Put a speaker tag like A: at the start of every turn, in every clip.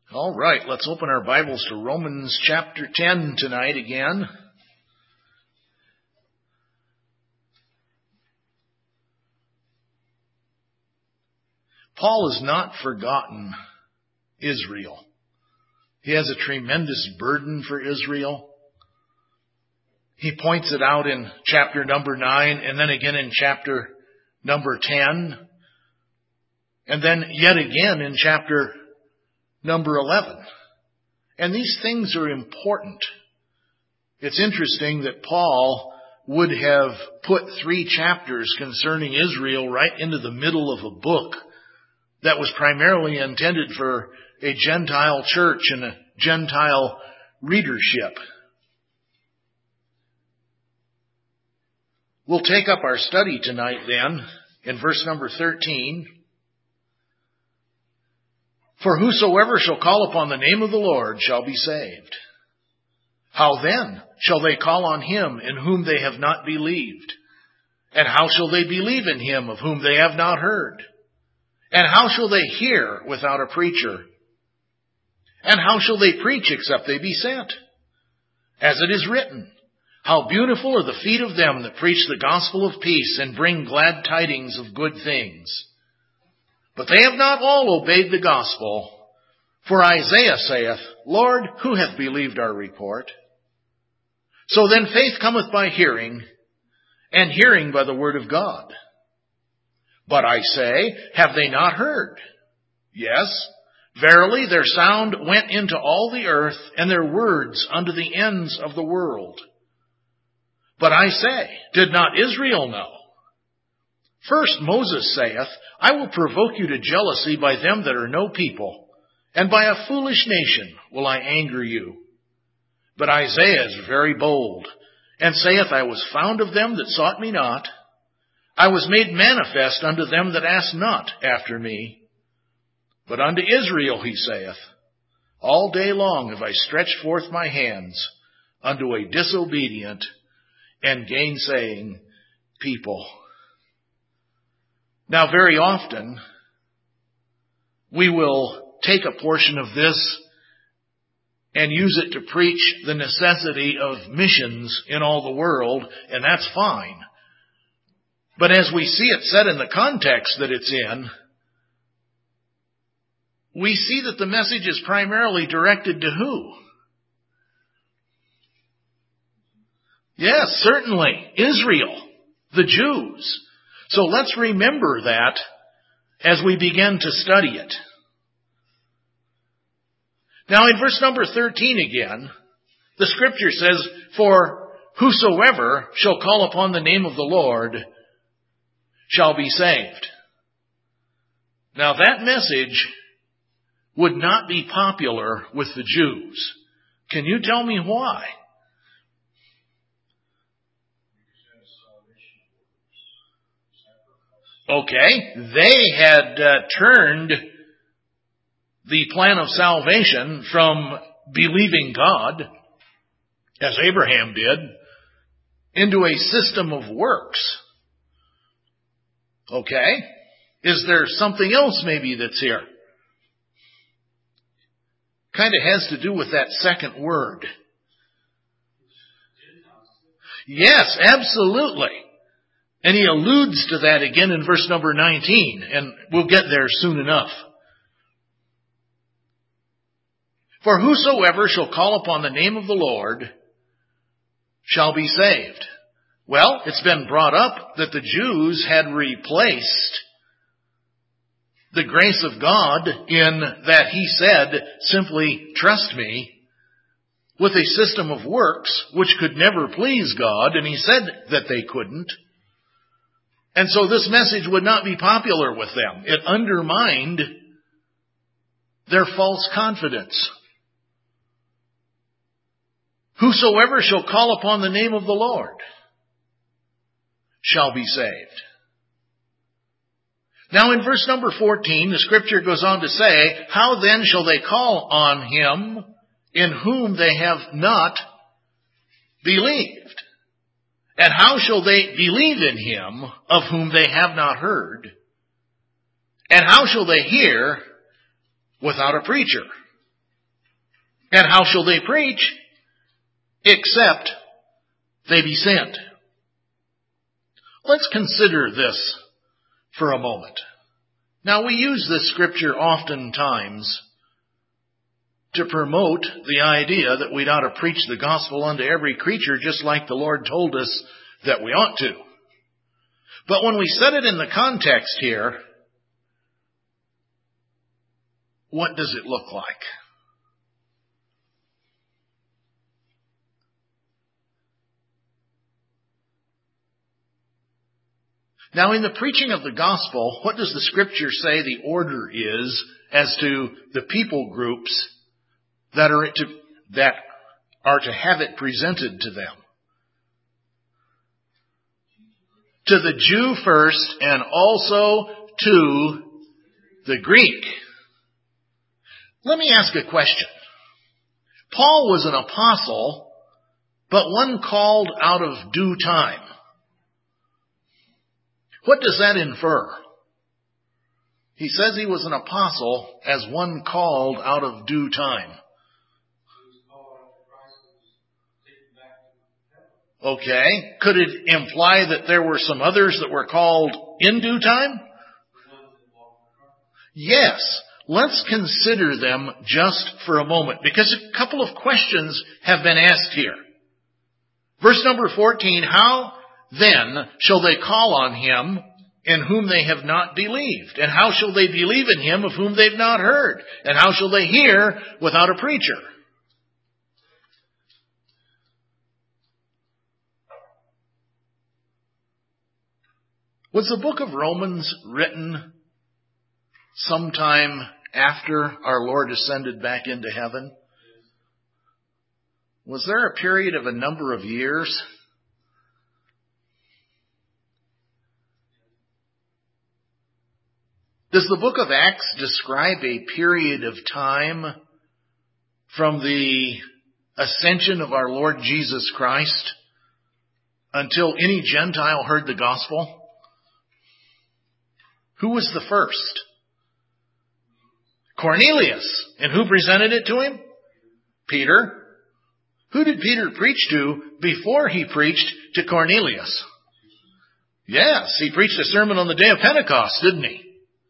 A: All right, let's open our Bibles to Romans chapter 10 tonight again. Paul has not forgotten Israel. He has a tremendous burden for Israel. He points it out in chapter number 9 and then again in chapter number 10 and then yet again in chapter number 11. And these things are important. It's interesting that Paul would have put 3 chapters concerning Israel right into the middle of a book that was primarily intended for a Gentile church and a Gentile readership. We'll take up our study tonight then in verse number 13. For whosoever shall call upon the name of the Lord shall be saved. How then shall they call on him in whom they have not believed? And how shall they believe in him of whom they have not heard? And how shall they hear without a preacher? And how shall they preach except they be sent? As it is written, how beautiful are the feet of them that preach the gospel of peace and bring glad tidings of good things. But they have not all obeyed the gospel. For Isaiah saith, Lord, who hath believed our report? So then faith cometh by hearing, and hearing by the word of God. But I say, have they not heard? Yes, verily their sound went into all the earth, and their words unto the ends of the world. But I say, did not Israel know? First Moses saith, I will provoke you to jealousy by them that are no people, and by a foolish nation will I anger you. But Isaiah is very bold, and saith, I was found of them that sought me not. I was made manifest unto them that asked not after me. But unto Israel he saith, all day long have I stretched forth my hands unto a disobedient and gainsaying people. Now, very often, we will take a portion of this and use it to preach the necessity of missions in all the world, and that's fine. But as we see it set in the context that it's in, we see that the message is primarily directed to who? Yes, certainly, Israel, the Jews. So let's remember that as we begin to study it. Now in verse number 13 again, the scripture says, for whosoever shall call upon the name of the Lord shall be saved. Now that message would not be popular with the Jews. Can you tell me why? Okay, they had turned the plan of salvation from believing God, as Abraham did, into a system of works. Okay, is there something else maybe that's here? Kind of has to do with that second word. Yes, absolutely. And he alludes to that again in verse number 19, and we'll get there soon enough. For whosoever shall call upon the name of the Lord shall be saved. Well, it's been brought up that the Jews had replaced the grace of God in that he said, simply trust me, with a system of works which could never please God, and he said that they couldn't. And so this message would not be popular with them. It undermined their false confidence. Whosoever shall call upon the name of the Lord shall be saved. Now in verse number 14, the scripture goes on to say, how then shall they call on him in whom they have not believed? And how shall they believe in him of whom they have not heard? And how shall they hear without a preacher? And how shall they preach? Except they be sent. Let's consider this for a moment. Now, we use this scripture oftentimes to promote the idea that we'd ought to preach the gospel unto every creature, just like the Lord told us that we ought to. But when we set it in the context here, what does it look like? Now, in the preaching of the gospel, what does the scripture say the order is as to the people groups that are to have it presented to them? To the Jew first, and also to the Greek. Let me ask a question. Paul was an apostle, but one called out of due time. What does that infer? He says he was an apostle as one called out of due time. Okay. Could it imply that there were some others that were called in due time? Yes. Let's consider them just for a moment, because a couple of questions have been asked here. Verse number 14, how then shall they call on him in whom they have not believed? And how shall they believe in him of whom they've not heard? And how shall they hear without a preacher? Was the book of Romans written sometime after our Lord ascended back into heaven? Was there a period of a number of years? Does the book of Acts describe a period of time from the ascension of our Lord Jesus Christ until any Gentile heard the gospel? Who was the first? Cornelius. And who presented it to him? Peter. Who did Peter preach to before he preached to Cornelius? Yes, he preached a sermon on the day of Pentecost, didn't he?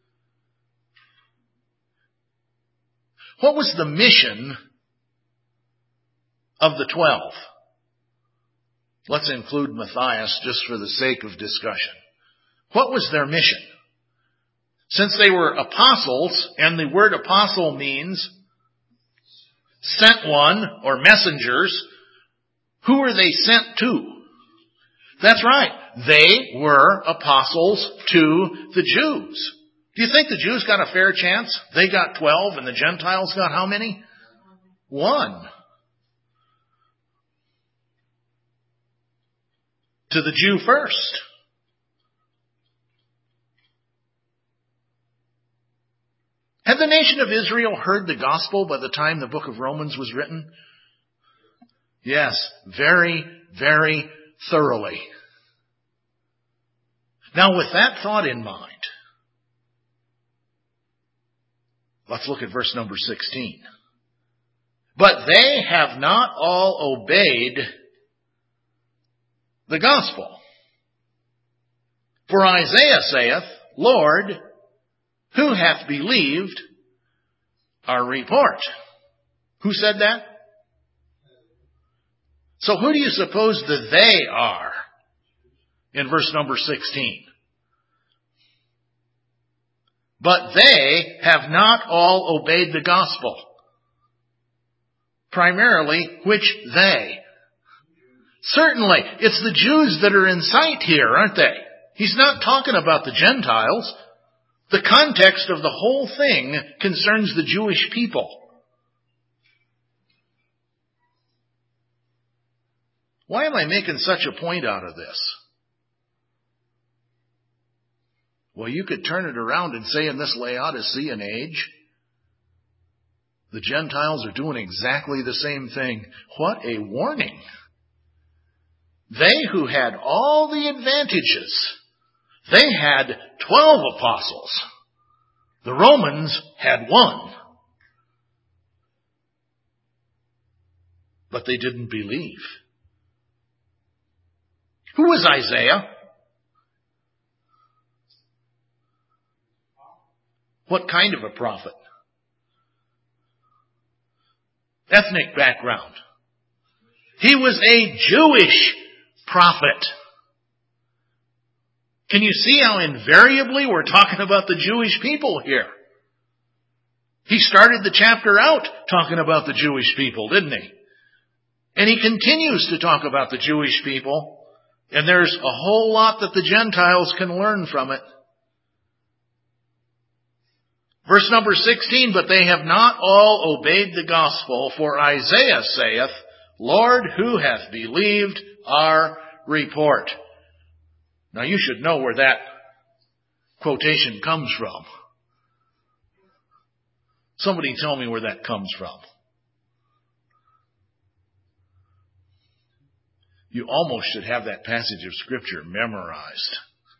A: What was the mission of the 12? Let's include Matthias just for the sake of discussion. What was their mission? Since they were apostles, and the word apostle means sent one or messengers, who were they sent to? That's right. They were apostles to the Jews. Do you think the Jews got a fair chance? They got 12 and the Gentiles got how many? 1. To the Jew first. Had the nation of Israel heard the gospel by the time the book of Romans was written? Yes, very, very thoroughly. Now, with that thought in mind, let's look at verse number 16. But they have not all obeyed the gospel. For Isaiah saith, Lord, who hath believed our report? Who said that? So who do you suppose that they are in verse number 16? But they have not all obeyed the gospel. Primarily, which they? Certainly, it's the Jews that are in sight here, aren't they? He's not talking about the Gentiles. The context of the whole thing concerns the Jewish people. Why am I making such a point out of this? Well, you could turn it around and say in this Laodicean age, the Gentiles are doing exactly the same thing. What a warning. They who had all the advantages, they had 12 apostles. The Romans had 1. but they didn't believe. Who was Isaiah? What kind of a prophet? Ethnic background. He was a Jewish prophet. Can you see how invariably we're talking about the Jewish people here? He started the chapter out talking about the Jewish people, didn't he? And he continues to talk about the Jewish people. And there's a whole lot that the Gentiles can learn from it. Verse number 16, but they have not all obeyed the gospel, for Isaiah saith, Lord, who hath believed our report? Now you should know where that quotation comes from. Somebody tell me where that comes from. You almost should have that passage of Scripture memorized.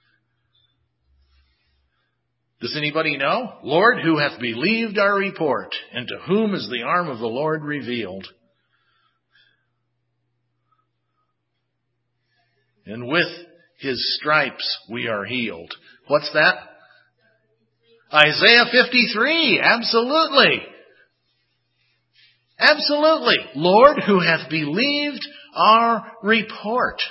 A: Does anybody know? Lord, who hath believed our report, and to whom is the arm of the Lord revealed? And with his stripes we are healed. What's that? Isaiah 53. Absolutely. Absolutely. Lord, who hath believed our report.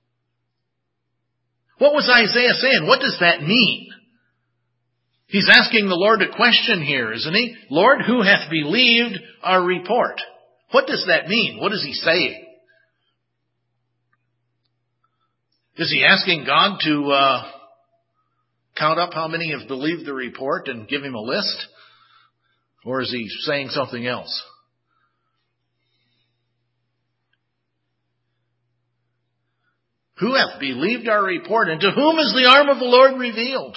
A: What was Isaiah saying? What does that mean? He's asking the Lord a question here, isn't he? Lord, who hath believed our report? What does that mean? What is he saying? Is he asking God to count up how many have believed the report and give him a list? Or is he saying something else? Who hath believed our report, and to whom is the arm of the Lord revealed?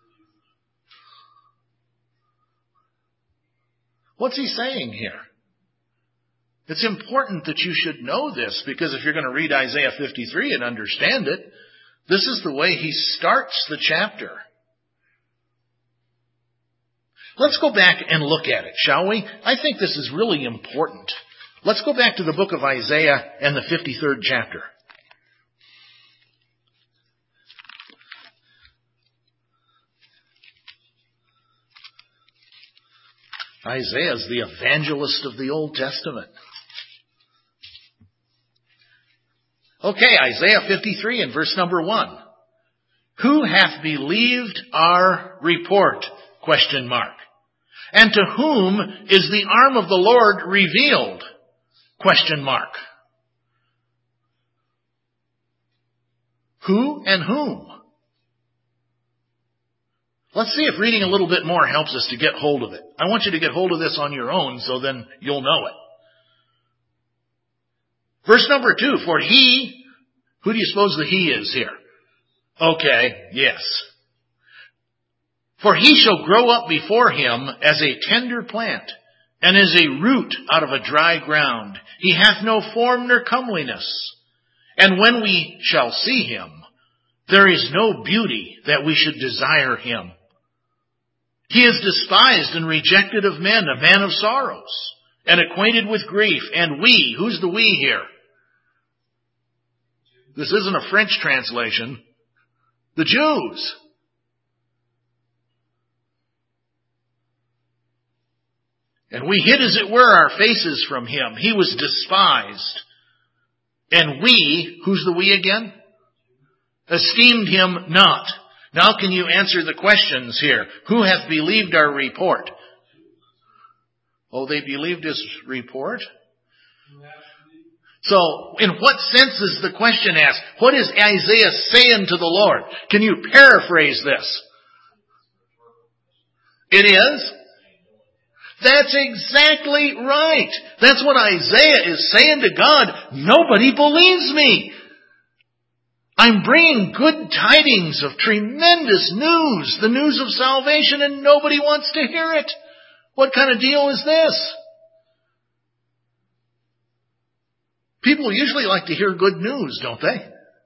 A: What's he saying here? It's important that you should know this, because if you're going to read Isaiah 53 and understand it, this is the way he starts the chapter. Let's go back and look at it, shall we? I think this is really important. Let's go back to the book of Isaiah and the 53rd chapter. Isaiah is the evangelist of the Old Testament. Okay, Isaiah 53 and verse number 1. Who hath believed our report? Question mark. And to whom is the arm of the Lord revealed? Question mark. Who and whom? Let's see if reading a little bit more helps us to get hold of it. I want you to get hold of this on your own, so then you'll know it. Verse number 2, for he, who do you suppose the he is here? Okay, yes. For he shall grow up before him as a tender plant, and as a root out of a dry ground. He hath no form nor comeliness. And when we shall see him, there is no beauty that we should desire him. He is despised and rejected of men, a man of sorrows, and acquainted with grief. And we, who's the we here? This isn't a French translation. The Jews. And we hid, as it were, our faces from him. He was despised. And we, who's the we again? Esteemed him not. Now can you answer the questions here? Who hath believed our report? Oh, they believed his report? So, in what sense is the question asked? What is Isaiah saying to the Lord? Can you paraphrase this? It is? That's exactly right. That's what Isaiah is saying to God. Nobody believes me. I'm bringing good tidings of tremendous news, the news of salvation, and nobody wants to hear it. What kind of deal is this? People usually like to hear good news, don't they?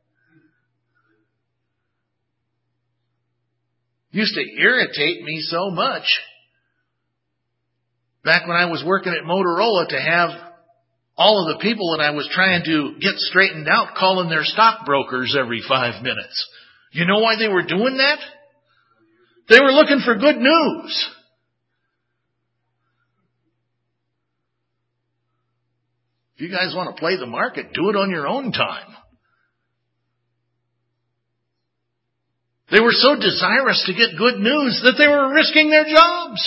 A: Used to irritate me so much back when I was working at Motorola to have all of the people that I was trying to get straightened out calling their stockbrokers every 5 minutes. You know why they were doing that? They were looking for good news. If you guys want to play the market, do it on your own time. They were so desirous to get good news that they were risking their jobs.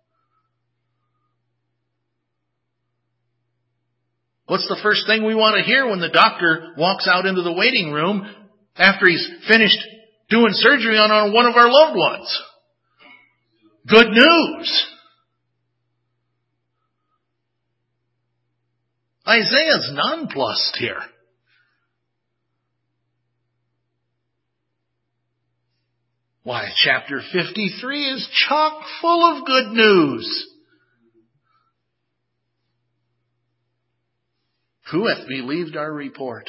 A: What's the first thing we want to hear when the doctor walks out into the waiting room after he's finished doing surgery on one of our loved ones? Good news. Isaiah's nonplussed here. Why, chapter 53 is chock full of good news. Who hath believed our report?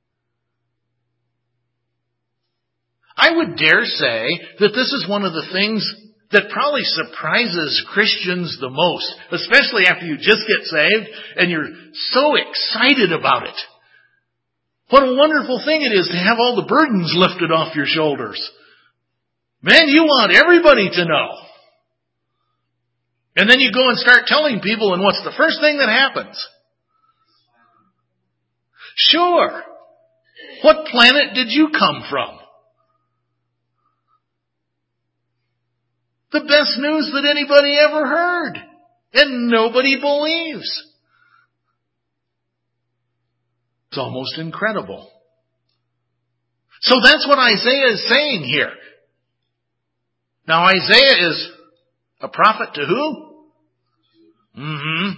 A: I would dare say that this is one of the things that probably surprises Christians the most, especially after you just get saved and you're so excited about it. What a wonderful thing it is to have all the burdens lifted off your shoulders. Man, you want everybody to know. And then you go and start telling people, and what's the first thing that happens? Sure. What planet did you come from? The best news that anybody ever heard. And nobody believes. It's almost incredible. So that's what Isaiah is saying here. Now Isaiah is a prophet to who?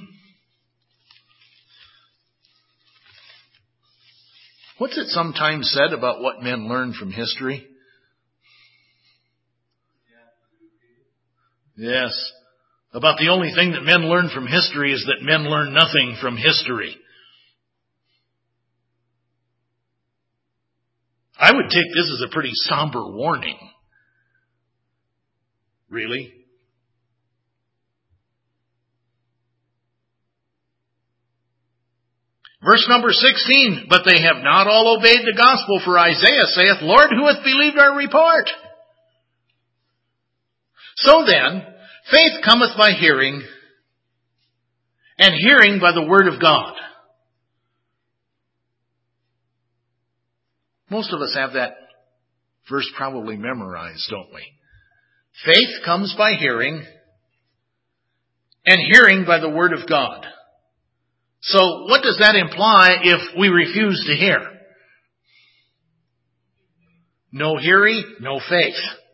A: What's it sometimes said about what men learn from history? Yes. About the only thing that men learn from history is that men learn nothing from history. I would take this as a pretty somber warning. Really? Verse number 16, but they have not all obeyed the gospel, for Isaiah saith, Lord, who hath believed our report? So then, faith cometh by hearing, and hearing by the word of God. Most of us have that verse probably memorized, don't we? Faith comes by hearing, and hearing by the word of God. So what does that imply if we refuse to hear? No hearing, no faith.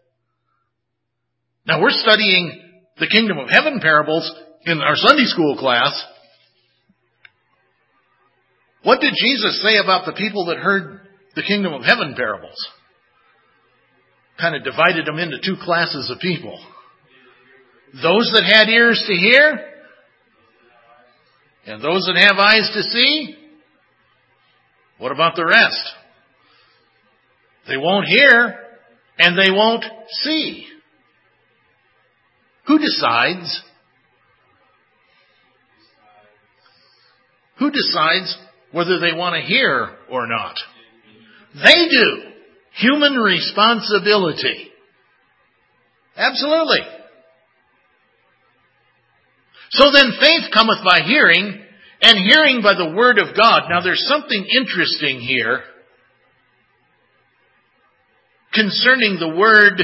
A: Now we're studying the kingdom of heaven parables in our Sunday school class. What did Jesus say about the people that heard the kingdom of heaven parables? Kind of divided them into two classes of people. Those that had ears to hear, and those that have eyes to see. What about the rest? They won't hear, and they won't see. Who decides? Who decides whether they want to hear or not? They do. Human responsibility. Absolutely. So then faith cometh by hearing, and hearing by the word of God. Now there's something interesting here concerning the word.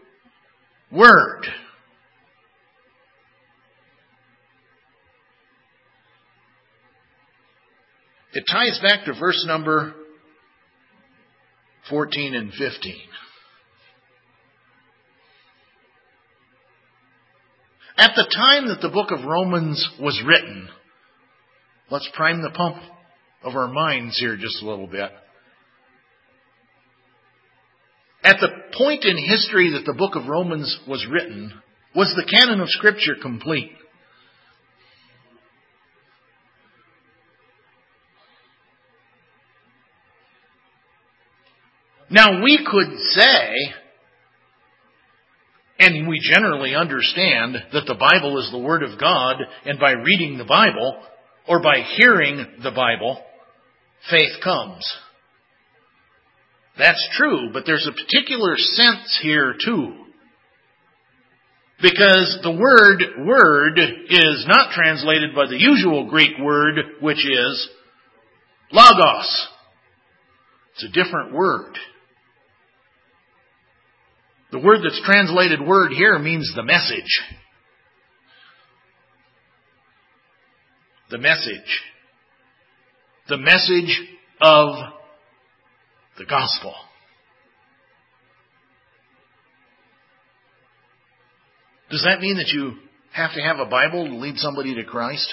A: It ties back to verse number 14 and 15. At the time that the book of Romans was written, let's prime the pump of our minds here just a little bit. At the point in history that the book of Romans was written, was the canon of Scripture complete? Now we could say, and we generally understand, that the Bible is the Word of God, and by reading the Bible, or by hearing the Bible, faith comes. That's true, but there's a particular sense here too. Because the word is not translated by the usual Greek word, which is logos. It's a different word. The word that's translated word here means the message. The message. The message of the gospel. Does that mean that you have to have a Bible to lead somebody to Christ?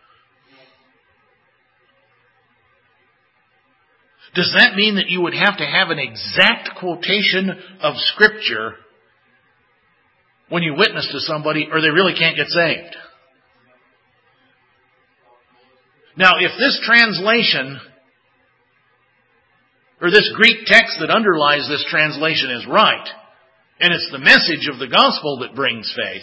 A: Does that mean that you would have to have an exact quotation of Scripture when you witness to somebody, or they really can't get saved? Now, if this translation, or this Greek text that underlies this translation is right, and it's the message of the gospel that brings faith,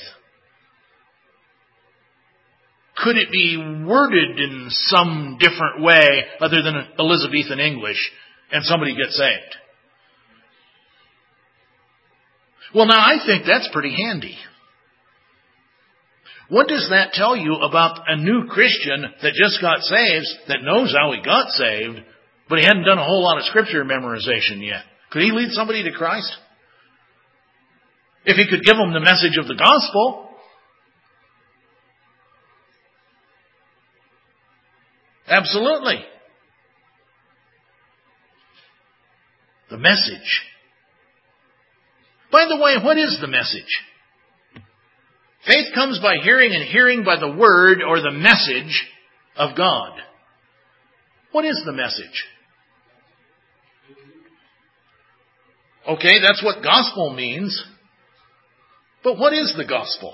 A: could it be worded in some different way other than Elizabethan English and somebody gets saved? Well, now I think that's pretty handy. What does that tell you about a new Christian that just got saved, that knows how he got saved, but he hadn't done a whole lot of Scripture memorization yet? Could he lead somebody to Christ? If he could give them the message of the gospel. Absolutely. The message. By the way, what is the message? Faith comes by hearing, and hearing by the word or the message of God. What is the message? Okay, that's what gospel means. But what is the gospel?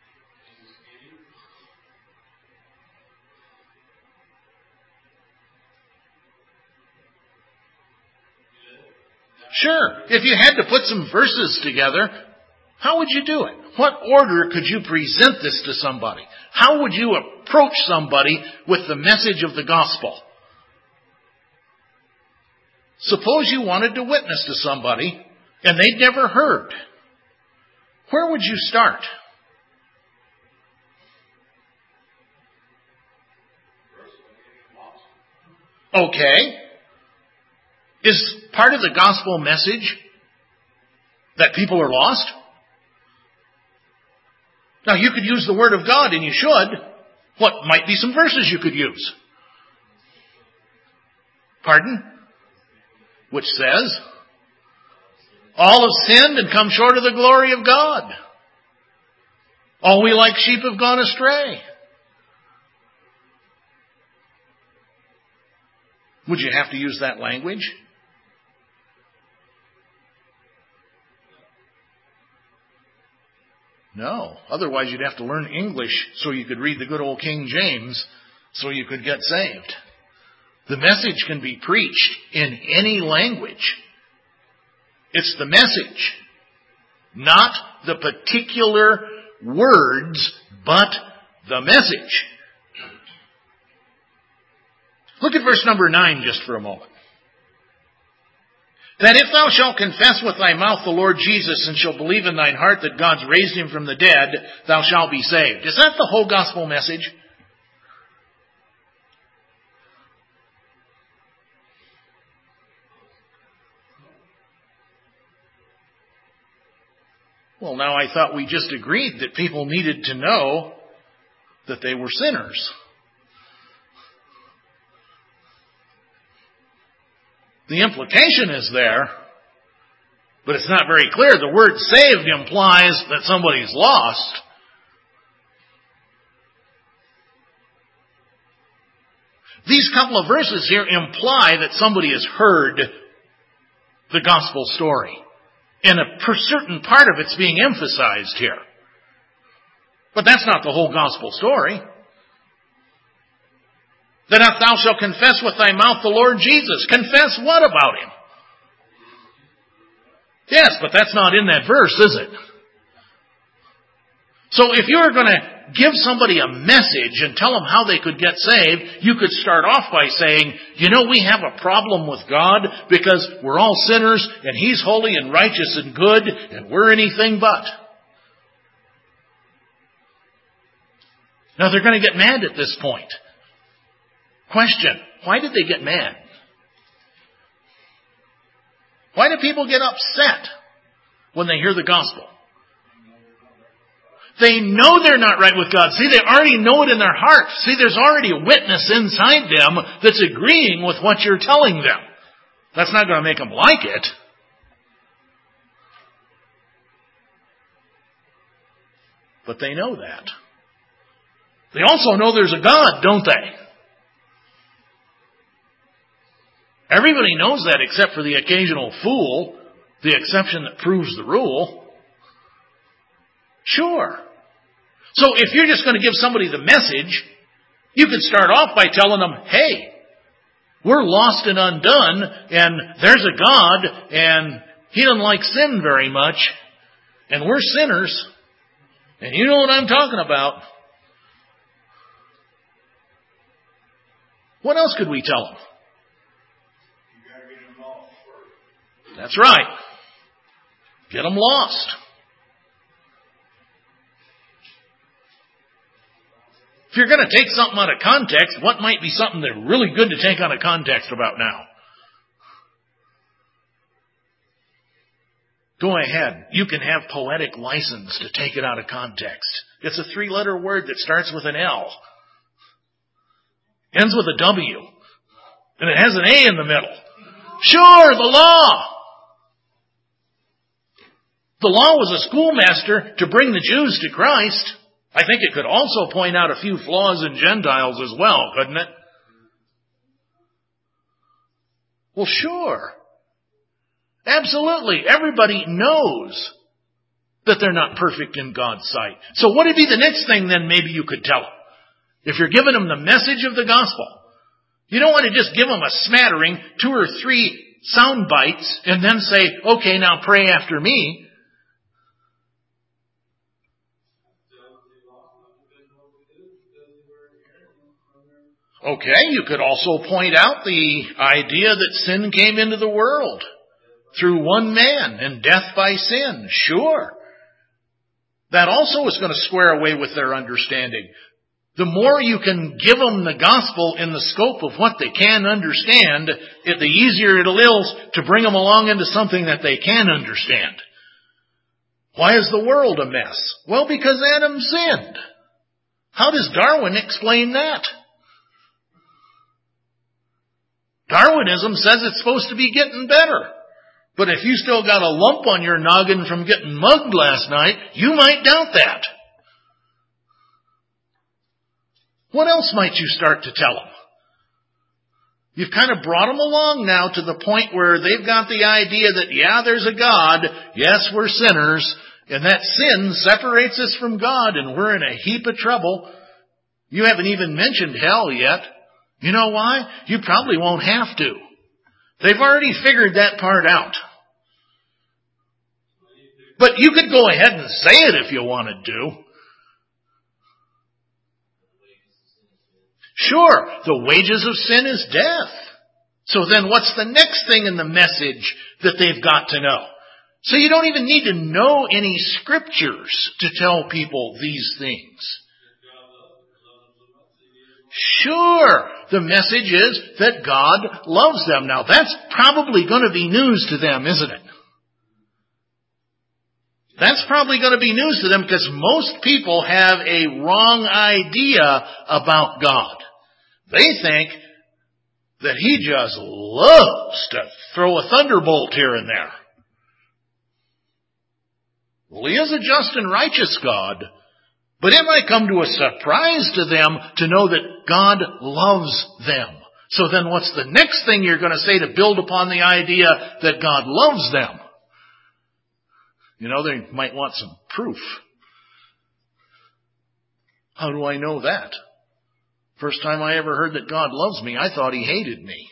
A: Sure, if you had to put some verses together, how would you do it? What order could you present this to somebody? How would you approach somebody with the message of the gospel? Suppose you wanted to witness to somebody and they'd never heard. Where would you start? Okay. Is part of the gospel message that people are lost? Now, you could use the Word of God, and you should. What might be some verses you could use? Pardon? Which says, all have sinned and come short of the glory of God. All we like sheep have gone astray. Would you have to use that language? No. Otherwise, you'd have to learn English so you could read the good old King James so you could get saved. The message can be preached in any language. It's the message, not the particular words, but the message. Look at verse number 9 just for a moment. That if thou shalt confess with thy mouth the Lord Jesus, and shalt believe in thine heart that God's raised him from the dead, thou shalt be saved. Is that the whole gospel message? Well, now I thought we just agreed that people needed to know that they were sinners. The implication is there, but it's not very clear. The word saved implies that somebody's lost. These couple of verses here imply that somebody has heard the gospel story. And a certain part of it's being emphasized here. But that's not the whole gospel story. That if thou shalt confess with thy mouth the Lord Jesus. Confess what about him? Yes, but that's not in that verse, is it? So if you were going to give somebody a message and tell them how they could get saved, you could start off by saying, we have a problem with God because we're all sinners and He's holy and righteous and good and we're anything but. Now they're going to get mad at this point. Question, why did they get mad? Why do people get upset when they hear the gospel? They know they're not right with God. See, they already know it in their heart. See, there's already a witness inside them that's agreeing with what you're telling them. That's not going to make them like it. But they know that. They also know there's a God, don't they? Everybody knows that except for the occasional fool, the exception that proves the rule. Sure. So if you're just going to give somebody the message, you could start off by telling them, hey, we're lost and undone, and there's a God, and He doesn't like sin very much, and we're sinners, and you know what I'm talking about. What else could we tell them?
B: You got to get them lost first.
A: That's right. Get them lost. If you're going to take something out of context, what might be something that's really good to take out of context about now? Go ahead. You can have poetic license to take it out of context. It's a 3-letter word that starts with an L. Ends with a W. And it has an A in the middle. Sure, the law. The law was a schoolmaster to bring the Jews to Christ. I think it could also point out a few flaws in Gentiles as well, couldn't it? Well, sure. Absolutely. Everybody knows that they're not perfect in God's sight. So what would be the next thing then maybe you could tell them? If you're giving them the message of the gospel, you don't want to just give them a smattering, 2 or 3 sound bites, and then say, okay, now pray after me. Okay, you could also point out the idea that sin came into the world through one man and death by sin. Sure. That also is going to square away with their understanding. The more you can give them the gospel in the scope of what they can understand, the easier it is to bring them along into something that they can understand. Why is the world a mess? Well, because Adam sinned. How does Darwin explain that? Darwinism says it's supposed to be getting better. But if you still got a lump on your noggin from getting mugged last night, you might doubt that. What else might you start to tell them? You've kind of brought them along now to the point where they've got the idea that, yeah, there's a God. Yes, we're sinners. And that sin separates us from God and we're in a heap of trouble. You haven't even mentioned hell yet. You know why? You probably won't have to. They've already figured that part out. But you could go ahead and say it if you wanted to. Sure, the wages of sin is death. So then what's the next thing in the message that they've got to know? So you don't even need to know any scriptures to tell people these things. Sure, the message is that God loves them. Now that's probably going to be news to them, isn't it? That's probably going to be news to them because most people have a wrong idea about God. They think that He just loves to throw a thunderbolt here and there. Well, He is a just and righteous God. But it might come to a surprise to them to know that God loves them. So then what's the next thing you're going to say to build upon the idea that God loves them? You know, they might want some proof. How do I know that? First time I ever heard that God loves me, I thought He hated me.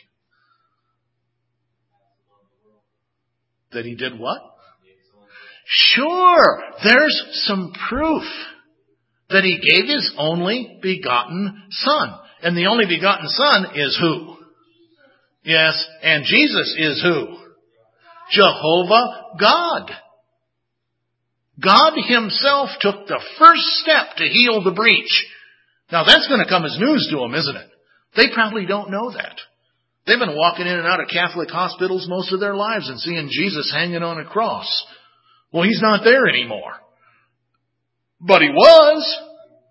A: That He did what? Sure, there's some proof. that He gave His only begotten Son. And the only begotten Son is who? Yes, and Jesus is who? Jehovah God. God Himself took the first step to heal the breach. Now that's going to come as news to them, isn't it? They probably don't know that. They've been walking in and out of Catholic hospitals most of their lives and seeing Jesus hanging on a cross. Well, He's not there anymore. But He was.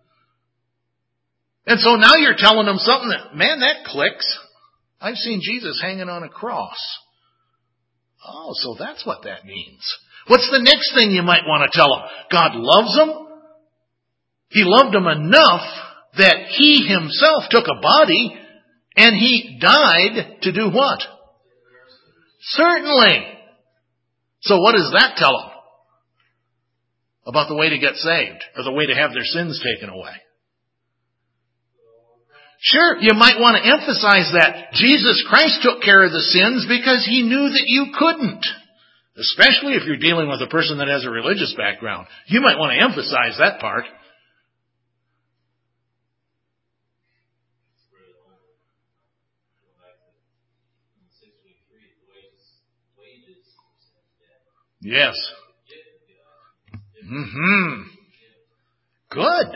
A: And so now you're telling them something that, man, that clicks. I've seen Jesus hanging on a cross. Oh, so that's what that means. What's the next thing you might want to tell them? God loves them. He loved them enough that He Himself took a body and He died to do what? Certainly. So what does that tell them about the way to get saved or the way to have their sins taken away? Sure, you might want to emphasize that Jesus Christ took care of the sins because He knew that you couldn't. Especially if you're dealing with a person that has a religious background. You might want to emphasize that part. Yes. Good.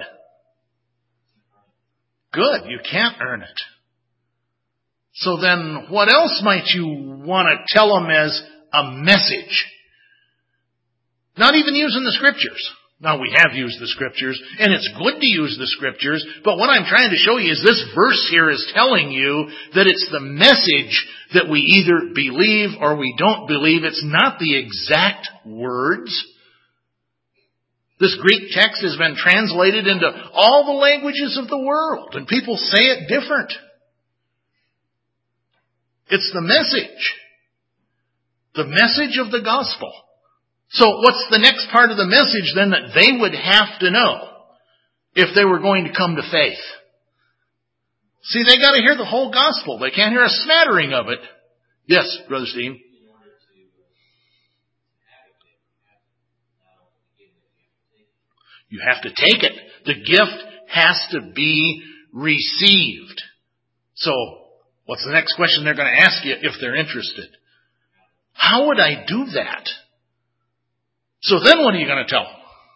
A: Good. You can't earn it. So then what else might you want to tell them as a message? Not even using the Scriptures. Now we have used the Scriptures, and it's good to use the Scriptures, but what I'm trying to show you is this verse here is telling you that it's the message that we either believe or we don't believe. It's not the exact words. This Greek text has been translated into all the languages of the world, and people say it different. It's the message. The message of the gospel. So what's the next part of the message then that they would have to know if they were going to come to faith? See, they got to hear the whole gospel. They can't hear a smattering of it. Yes, Brother Steve. You have to take it. The gift has to be received. So, what's the next question they're going to ask you if they're interested? How would I do that? So then what are you going to tell them?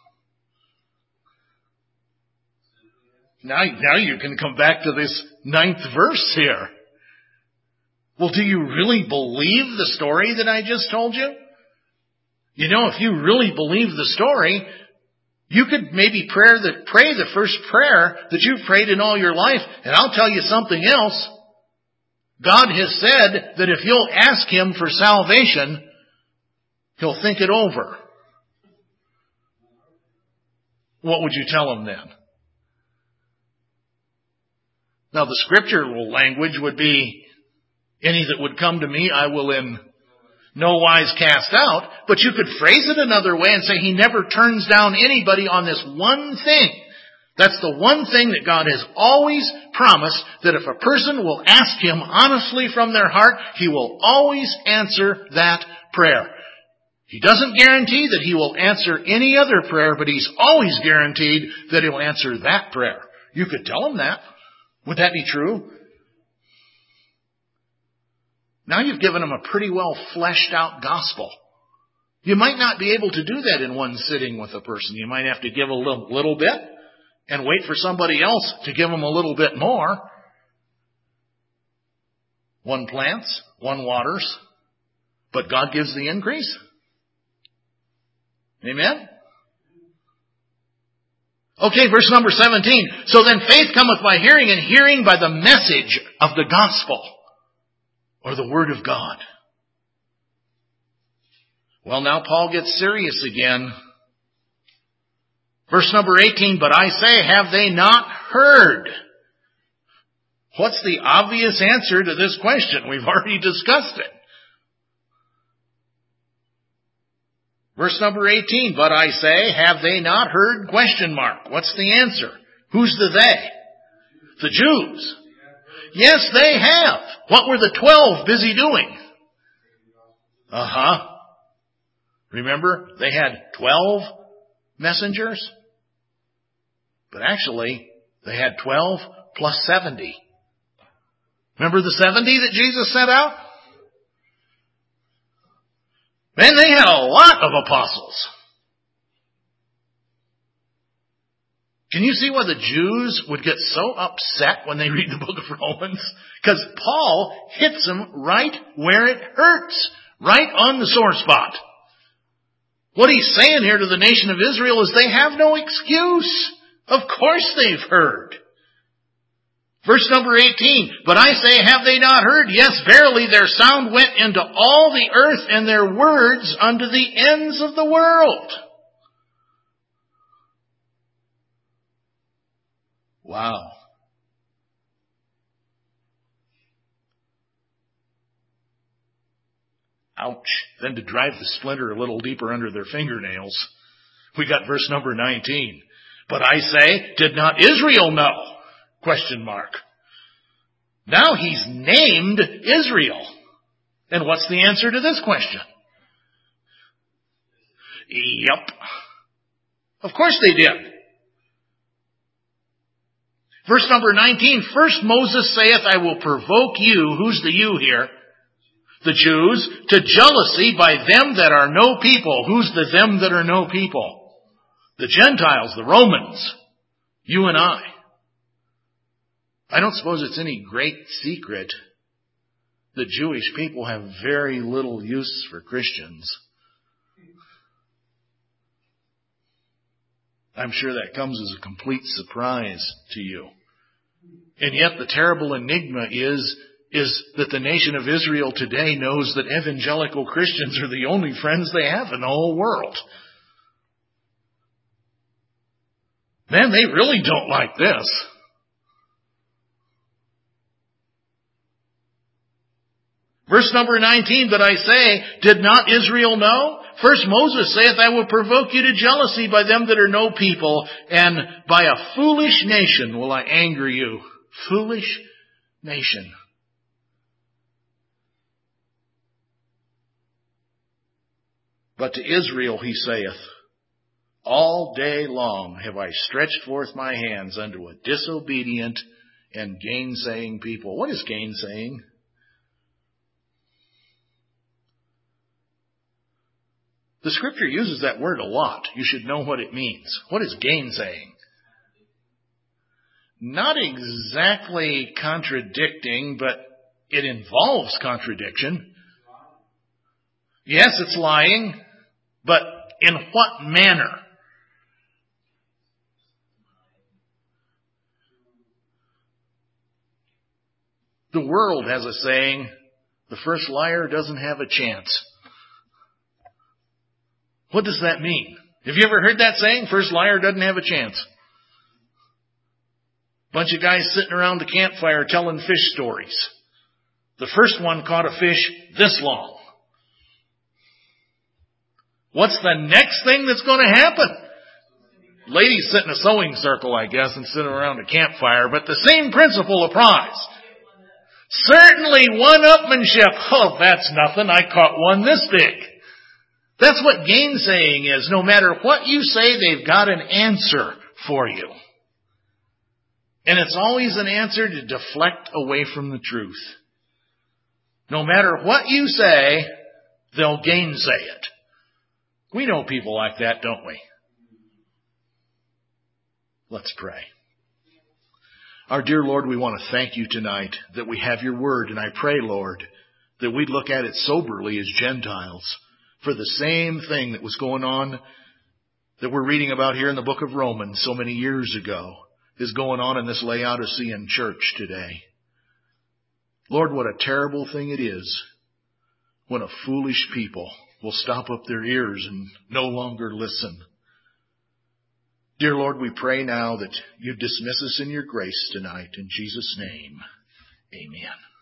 A: Now you can come back to this 9th verse here. Well, do you really believe the story that I just told you? You know, if you really believe the story, you could maybe pray the first prayer that you've prayed in all your life. And I'll tell you something else. God has said that if you'll ask Him for salvation, He'll think it over. What would you tell Him then? Now the scriptural language would be, any that would come to me, I will in no wise cast out. But you could phrase it another way and say He never turns down anybody on this one thing. That's the one thing that God has always promised, that if a person will ask Him honestly from their heart, He will always answer that prayer. He doesn't guarantee that He will answer any other prayer, but He's always guaranteed that He'll answer that prayer. You could tell Him that. Would that be true? Now you've given them a pretty well fleshed out gospel. You might not be able to do that in one sitting with a person. You might have to give a little bit and wait for somebody else to give them a little bit more. One plants, one waters, but God gives the increase. Amen? Okay, verse number 17. So then faith cometh by hearing, and hearing by the message of the gospel, or the word of God. Well, now Paul gets serious again. Verse number 18, but I say, have they not heard? What's the obvious answer to this question? We've already discussed it. Verse number 18, but I say, have they not heard? Question mark. What's the answer? Who's the they? The Jews. Yes, they have. What were the 12 busy doing? Remember, they had 12 messengers? But actually, they had 12 plus 70. Remember the 70 that Jesus sent out? Man, they had a lot of apostles. Can you see why the Jews would get so upset when they read the book of Romans? Because Paul hits them right where it hurts. Right on the sore spot. What he's saying here to the nation of Israel is they have no excuse. Of course they've heard. Verse number 18, but I say, have they not heard? Yes, verily, their sound went into all the earth, and their words unto the ends of the world. Wow. Ouch. Then to drive the splinter a little deeper under their fingernails, we got verse number 19. But I say, did not Israel know? Question mark. Now he's named Israel. And what's the answer to this question? Yep. Of course they did. Verse number 19, first Moses saith, I will provoke you, who's the you here? The Jews, to jealousy by them that are no people. Who's the them that are no people? The Gentiles, the Romans, you and I. I don't suppose it's any great secret that Jewish people have very little use for Christians. I'm sure that comes as a complete surprise to you. And yet the terrible enigma is that the nation of Israel today knows that evangelical Christians are the only friends they have in the whole world. Man, they really don't like this. Verse number 19, but I say, did not Israel know? First Moses saith, I will provoke you to jealousy by them that are no people, and by a foolish nation will I anger you. Foolish nation. But to Israel he saith, all day long have I stretched forth my hands unto a disobedient and gainsaying people. What is gainsaying? The Scripture uses that word a lot. You should know what it means. What is gainsaying? Not exactly contradicting, but it involves contradiction. Yes, it's lying, but in what manner? The world has a saying, the first liar doesn't have a chance. What does that mean? Have you ever heard that saying? First liar doesn't have a chance. Bunch of guys sitting around the campfire telling fish stories. The first one caught a fish this long. What's the next thing that's going to happen? Ladies sit in a sewing circle, I guess, and sit around a campfire, but the same principle applies. Certainly one-upmanship. Oh, that's nothing. I caught one this big. That's what gainsaying is. No matter what you say, they've got an answer for you. And it's always an answer to deflect away from the truth. No matter what you say, they'll gainsay it. We know people like that, don't we? Let's pray. Our dear Lord, we want to thank you tonight that we have your word. And I pray, Lord, that we'd look at it soberly as Gentiles. For the same thing that was going on that we're reading about here in the book of Romans so many years ago is going on in this Laodicean church today. Lord, what a terrible thing it is when a foolish people will stop up their ears and no longer listen. Dear Lord, we pray now that you dismiss us in your grace tonight. In Jesus' name, amen.